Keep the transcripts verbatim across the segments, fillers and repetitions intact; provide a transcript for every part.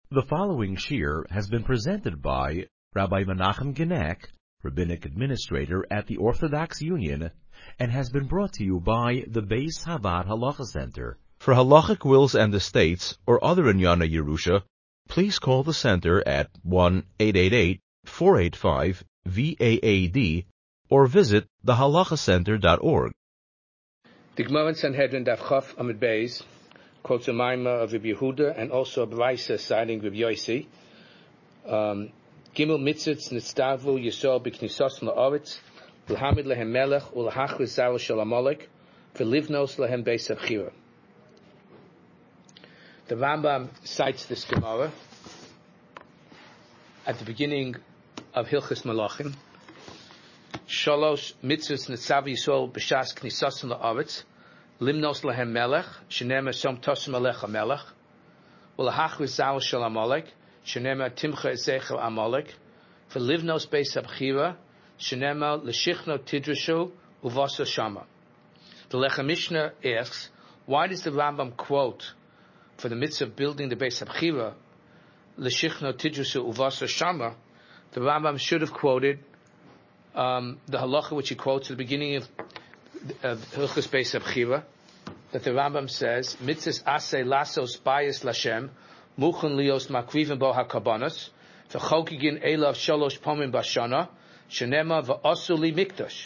The following shir has been presented by Rabbi Menachem Genek, Rabbinic Administrator at the Orthodox Union, and has been brought to you by the Beis Havad Halacha Center. For halachic wills and estates or other Inyana Yerusha, please call the center at one eight eight eight, four eight five, V A A D or visit the halacha center dot org. The Gemara in Sanhedrin Daf Chaf Amud Beis quotes a Maimah of Rabbi Yehuda and also a Braisa citing Rabbi Yossi. Um, Gimel mitzvot nitztavu Yisrael b'knisos la'aretz l'hamid lehem melech u'l'hachriz zaro shel Amalek v'livnos lehem beis abchira. The Rambam cites this Gemara at the beginning of Hilchos Malachim. Shalosh mitzvot nitzav Yisrael b'shas knisos la'aretz limnos lehem melech shenema som tosem alecha melech u'l'hachriz zaro shel Amalek shenema timcha ezecha Amalek v'livnos beis abchira shenema l'shichno tidrashu uvasa shama. The Lechem Mishnah asks, why does the Rambam quote for the mitzvah of building the Beis Abchira, l'shichno tidrashu uvasa shama? The Rambam should have quoted um, the halacha which he quotes at the beginning of Hilchos Beis Abchira, that the Rambam says, mitzvahs aseh lasos bayis lashem muchen lios makrivim bo hakabanos v'chokigin elav shalosh pomim bashana shenema v'asu li mikdash.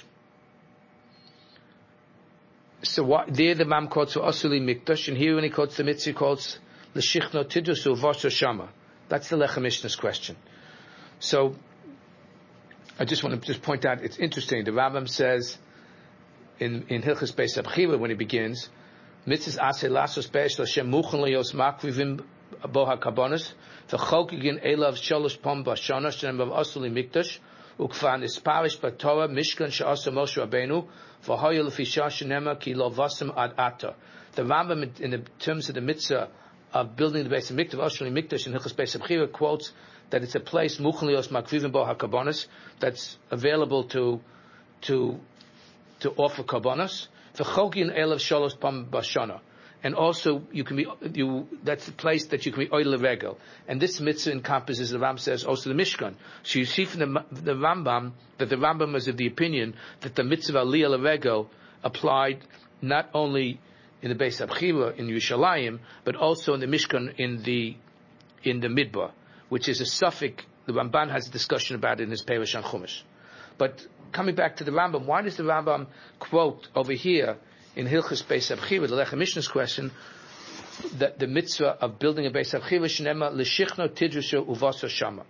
So what, there the Rambam quotes v'asu li mikdash, and here when he quotes the mitzvah he quotes l'shichno tidrasu v'asa shama. That's the Lechem Mishnah's question. So I just want to just point out, it's interesting. The Rambam says in in Hilchos Beis Abchira when he begins, mitzvahs aseh lasos bayis lashem muchen lios makrivim bo hakabanos v'chokigin elav shalosh pom bashana shenema v'asu li mikdash ukvan isparish b'Torah mishkan she'asa Moshe Rabbeinu v'hoya l'fisha shenema ki lo vasim ad ata. The Rambam, in the terms of the mitzvah of building the Beis Hamikdash, v'asu li mikdash in Hilchos Beis Abchira, quotes that it's a place muchen lios makrivim bo hakabanos that's available to to to offer karbanos. V'chokigin elav shalosh pom bashana. And also, you can be, you, that's the place that you can be oil regel. And this mitzvah encompasses, the Rambam says, also the Mishkan. So you see from the, the Rambam, that the Rambam was of the opinion that the mitzvah aliyah regel applied not only in the Beis Abchira, in Yerushalayim, but also in the Mishkan, in the, in the Midbar, which is a suffix. The Ramban has a discussion about it in his Perush on Chumash. But coming back to the Rambam, why does the Rambam quote over here in Hilchos Beis Abchira, the Lechem Mishnah's question, that the mitzvah of building a Beis Abchira shenema l'shichno tidrashu uvasa shama?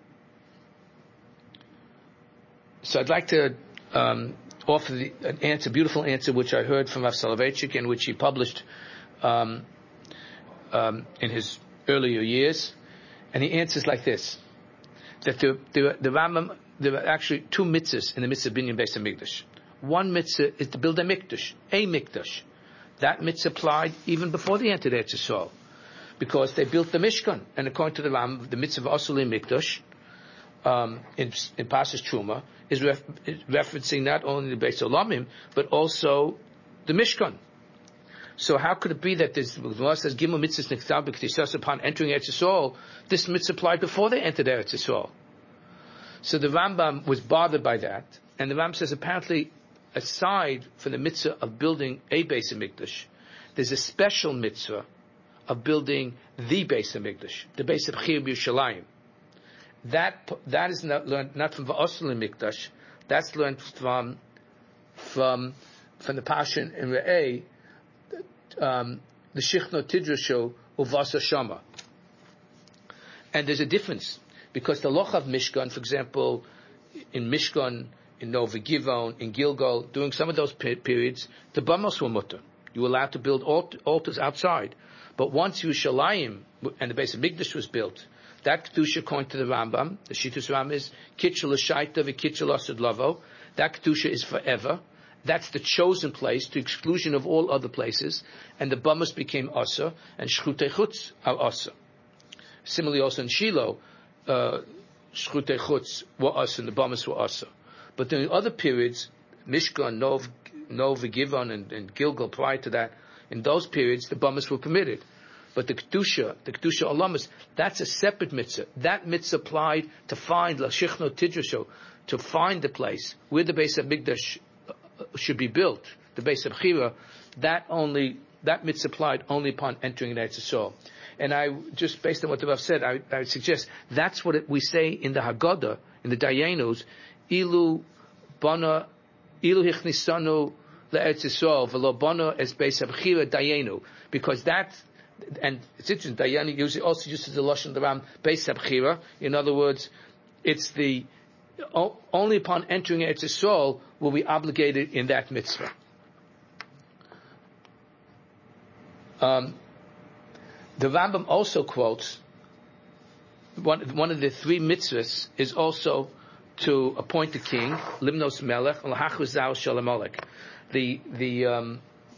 So I'd like to um, offer the, an answer, beautiful answer, which I heard from Rav Soloveitchik and which he published um, um, in his earlier years, and he answers like this: that the the, the Rambam, there are actually two mitzvahs in the mitzvah of binyan Beis Hamikdash. One mitzvah is to build a mikdash, a mikdash. That mitzvah applied even before they entered Eretz Yisrael, because they built the Mishkan. And according to the Ram, the mitzvah of Asuli Mikdash um, in, in Pasas Truma is, ref, is referencing not only the Beis Olamim but also the Mishkan. So how could it be that this Gemara says Gimel mitzvahs niktav b'knisas upon entering Eretz Yisrael? This mitzvah applied before they entered Eretz Yisrael. So the Rambam was bothered by that, and the Rambam says apparently, aside from the mitzvah of building a Beis Hamikdash, there's a special mitzvah of building the Beis Hamikdash, the Beis Abchira Yerushalayim. That that is not learned not from Va'asul Mikdash. That's learned from from from the Pashan in Re'eh, um, the Shichno Tidrashu Uvasa Shama. And there's a difference because the Loch of Mishkan, for example, in Mishkan, in Nova Givon, in Gilgal, during some of those pe- periods, the Bamos were mutter. You were allowed to build alt- altars outside. But once Yerushalayim and the Beis Hamikdash was built, that Kedusha, according to the Rambam, the Shittus Rambam is Kitchel L'Shaita v'Kitchel Asad Lavo. That Kedusha is forever. That's the chosen place, to exclusion of all other places. And the Bamos became Asa, and Shchutei Chutz are Asa. Similarly also in Shiloh, uh, Shchutei Chutz were Asa, and the Bamos were Asa. But in other periods, Mishkan, Nov, Nov Givon, and, and Gilgal prior to that, in those periods, the Bamos were permitted. But the Kedusha, the Kedusha Olamas, that's a separate mitzvah. That mitzvah applied to find, L'shichno Tidrasho, to find the place where the Beis HaMikdash should be built, the Beis HaBchira, that only, that mitzvah applied only upon entering Eretz Yisrael. And I, just based on what the Rav said, I, I would suggest that's what it, we say in the Haggadah, in the Dayanos, Ilu Bana, Ilu Hichnisanu Le'eretz Yisrael, V'lo Bana es Beis HaBchira Dayenu, because that, and it's interesting, Dayani usually also uses the Lashon Ram Beis HaBchira. In other words, it's the, only upon entering Eretz Yisrael will we obligated in that mitzvah. Um, the Rambam also quotes one, one of the three mitzvahs is also to appoint a king, Limnos Melech, L'hachuzau Shalom Melech. The the um,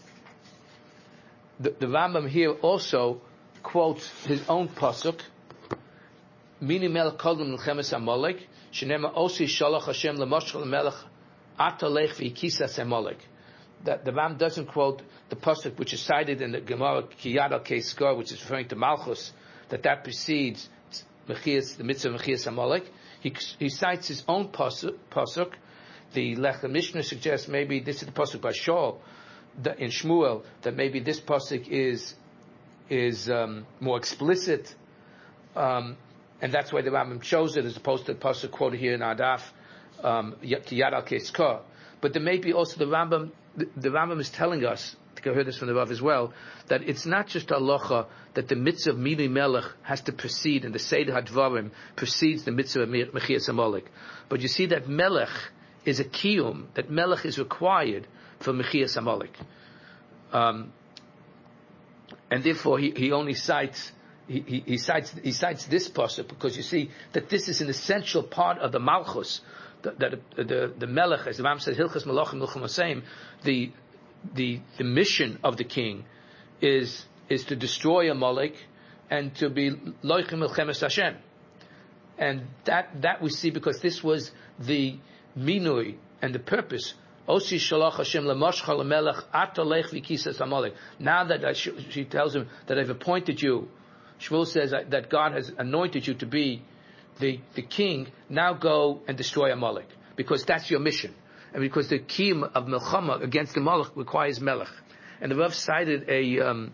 the, the Rambam here also quotes his own pasuk, Mini Melech Kodem L'chemes HaMolek, Shenema Osi Shalach Hashem L'moshchel Melech Atalech V'Kisas HaMolek. That the Ram doesn't quote the pasuk which is cited in the Gemara Kiyad al Keiskar, which is referring to Malchus, that that precedes Mechias, the mitzvah of Mechias HaMolek. He he cites his own pasuk. pasuk. The Lech Mishnah suggests maybe this is the pasuk by Shaul in Shmuel, that maybe this pasuk is is um, more explicit, um, and that's why the Rambam chose it as opposed to the pasuk quoted here in Adaf, um, Yad al Keiskar. But there may be also the Rambam. The, the Rambam is telling us, I think I heard this from the Rav as well, that it's not just halacha that the mitzvah of Mili Melech has to precede, and the Seder HaDvarim precedes the mitzvah of Mechias HaMolek. But you see that Melech is a kiyum, that Melech is required for Mechias HaMolek. Um, and therefore he, he only cites, he, he, he cites, he cites this pasuk because you see that this is an essential part of the Malchus, that the, the, the, the Melech, as the Ram says, Hilchas Melachim Milchum Hasem, the, the, the mission of the king is, is to destroy Amalek and to be Loichim Milchemes Hashem. And that, that we see because this was the minui and the purpose. Osi Shalach Hashem Lamoshcha Lamelech Atalech V'Kisas Amalek. Now that I, she tells him that I've appointed you, Shmuel says that God has anointed you to be the, the king, now go and destroy Amalek. Because that's your mission. And because the kiyum of Melchama against the Malach requires Melech. And the Rav cited a, um,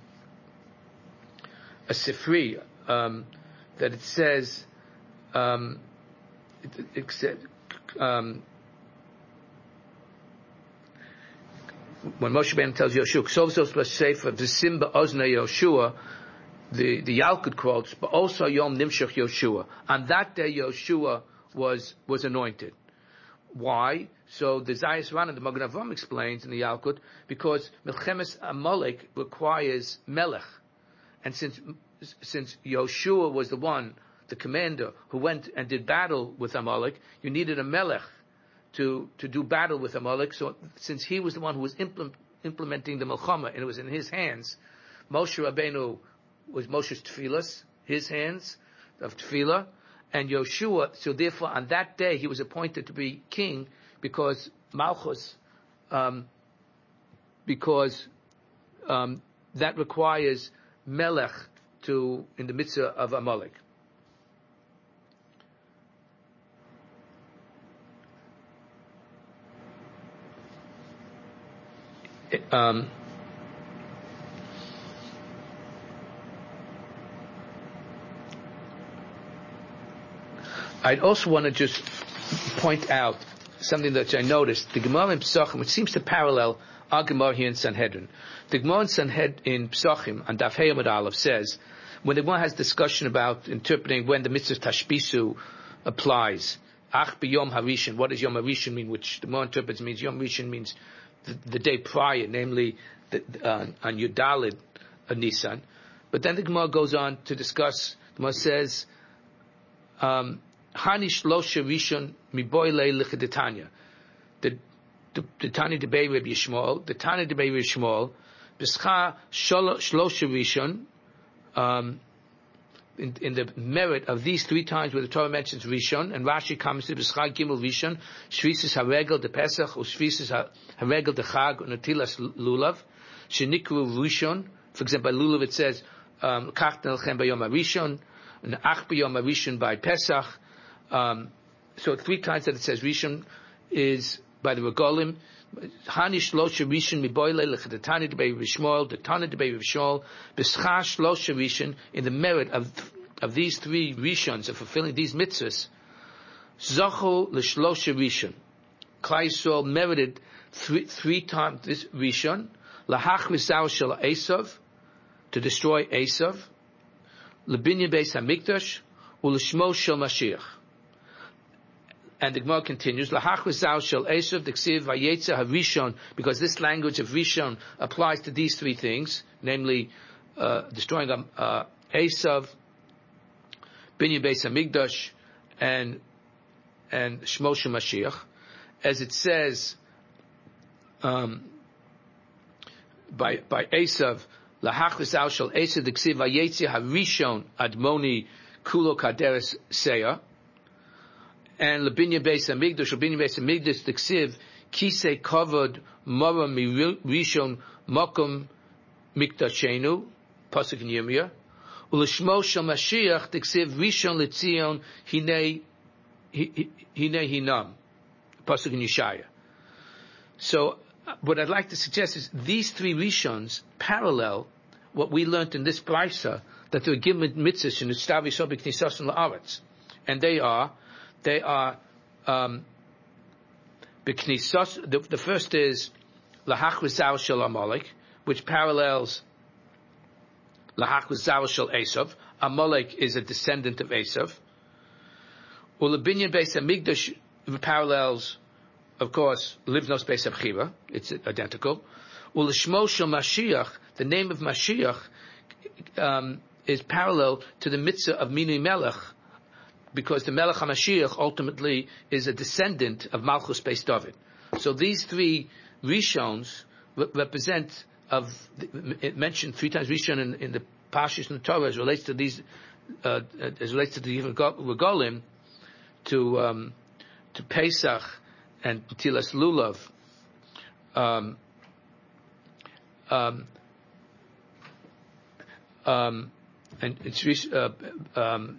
a Sifri, um, that it says, um, it, it said, um, when Moshe Ben tells Yoshua, Ksovzos B'Sefer V'Sim B'Ozna Yoshua, the, the Yalkut quotes, but also Yom Nimshach Yoshua. On that day Yoshua was, was anointed. Why? So the Zayis Rana, the Magen Avraham explains in the Yalkut, because Melchemes Amalek requires Melech. And since, since Yoshua was the one, the commander, who went and did battle with Amalek, you needed a Melech to, to do battle with Amalek. So since he was the one who was implement, implementing the Melchama, and it was in his hands, Moshe Rabbeinu was Moshe's Tfilas, his hands of Tfilah, and Yoshua, so therefore on that day he was appointed to be king because Malchus, um, because um, that requires Melech to, in the mitzvah of Amalek. Um, I'd also want to just point out something that I noticed. The Gemara in Pesachim, which seems to parallel our Gemara here in Sanhedrin. The Gemara in Sanhedrin, in Pesachim, on Daf Hey Amud Aleph, says, when the Gemara has discussion about interpreting when the mitzvah Tashbisu applies, Ach b'Yom Harishan, what does Yom Harishan mean, which the Gemara interprets means Yom Harishan means the, the day prior, namely the, uh, on Yudalid uh, Nisan. But then the Gemara goes on to discuss, the Gemara says, um, Hanish Loshe Rishon Miboile Lichadetanya. The the Tani Debei Reb Yishmael, the Tani Debei Reb Yishmael, B'scha Shloshe Rishon, um, in, in the merit of these three times where the Torah mentions Rishon, and Rashi comments to B'scha Gimel Rishon, Shvisis HaRegel de Pesach, or Shvisis HaRegel de Chag, Natilas Lulav, Shenikru Rishon. For example, by Lulav it says, um, Kach Nelchem Bayom HaRishon, and Ach Bayom HaRishon by Pesach. Um, so three times that it says Rishon is by the Regolim. Hani Shlosha Rishon Miboile Lechatani Debei Rishmol, the Tana Debei Rishmol, B'Schar Shlosha Rishon, in the merit of of these three Rishons, of fulfilling these mitzvahs, Zocho L'Shlosha Rishon. Klal Yisrael merited three, three times this Rishon, Lahach Rizal Shel Esav, to destroy Esav, L'Binyan Beis HaMikdash, U'L'Shmo Shel Mashiach. And the Gemara continues, Lahach Rizal Shel Esav, the Ksiv Vayetza HaRishon, because this language of Rishon applies to these three things, namely, uh, destroying uh, Esav, Binyan Beis HaMikdash, and and Shmo Shel Mashiach, as it says um, by by Esav, Lahach Rizal Shel Esav D'Ksiv Vayetzi HaRishon Admoni Kulo Kaderes Seya, and L'Binyan Beis HaMikdash, L'Binyan Beis HaMikdash D'Ksiv Kisei Kavod Mora Mirishon Mokom Mikdashenu, pasuk in Yirmiyah. U'L'Shmo Shel Mashiach D'Ksiv Rishon L'Tzion Hinei Hinei Hinam, pasuk in Yeshaya. So, uh, what I'd like to suggest is these three Rishons parallel what we learned in this Brisa, that there are given mitzvahs in the Stav Yisrael B'Knisas La'aretz, and they are they are um, B'Knisas. The, the first is Lahach Rizal Shel Amalek, which parallels Lahach Rizal Shel Esav. Amalek is a descendant of Esav. U'L'Binyan Beis HaMikdash parallels, of course, Livnos Beis HaBchira. It's identical. U'L'Shmo Shel Mashiach, the name of Mashiach, um, is parallel to the mitzvah of Minui Melech, because the Melech HaMashiach ultimately is a descendant of Malchus Beis David. So these three Rishons re- represent of it mentioned three times Rishon in, in the Parshas in the Torah as relates to these uh, as relates to the Regolim, to um, to Pesach and Tilas Lulav. Um, um, um, and it's uh, um,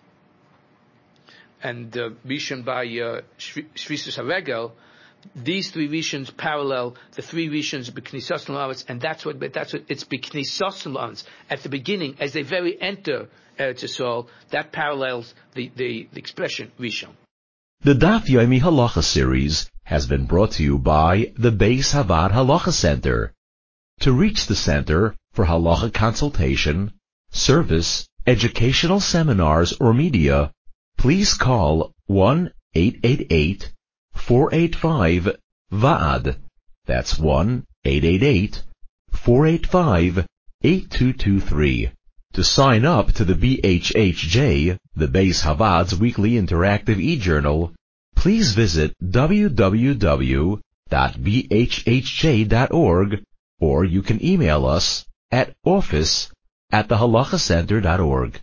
and uh, Rishon by uh, Shvisus HaRegel. These three Rishons parallel the three Rishons B'Knisas La'aretz, and that's what that's what it's B'Knisas La'aretz at the beginning, as they very enter Eretz Yisrael. That parallels the, the, the expression Rishon. The Daf Yomi Halacha series has been brought to you by the Beis Havad Halacha Center. To reach the center for halacha consultation, service, educational seminars, or media, please call one eight eight eight, four eight five, V A D. That's one eight eight eight, four eight five, eight two two three. To sign up to the B H H J, the Beis Havad's weekly interactive e-journal, please visit w w w dot b h h j dot org, or you can email us at office at the halacha center dot org.